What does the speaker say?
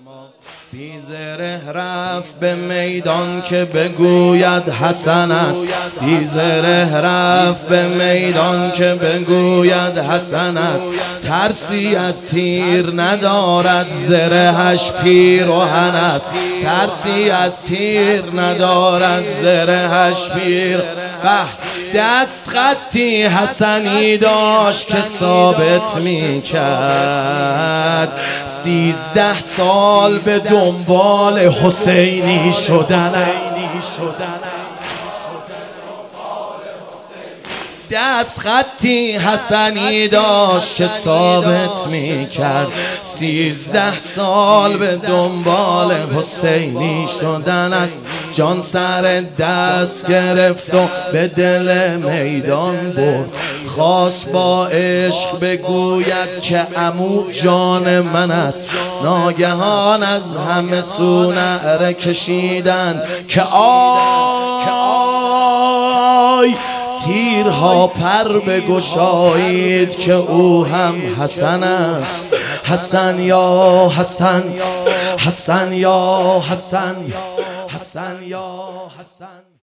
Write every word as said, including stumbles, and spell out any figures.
بی زره رفت به میدان که بگوید حسن است. بی زره رفت به میدان که بگوید حسن است. ترسی از تیر ندارد زرهش پیراهن است. ترسی از تیر ندارد زرهش پیر. به دست خطی حسنی داشت که ثابت می کرد سیزده سال به دنبال حسینی شدن. دست خطی حسنی داشت که ثابت می کرد سیزده سال به دنبال حسینی شدن است. جان سر دست گرفت و به دل میدان برد. خواست با عشق بگوید که عمو جان من است. ناگهان از همه سو نعره کشیدند که آی تیرها پر بگشایید که او هم حسن است. حسن یا حسن، حسن یا حسن، حسن یا حسن.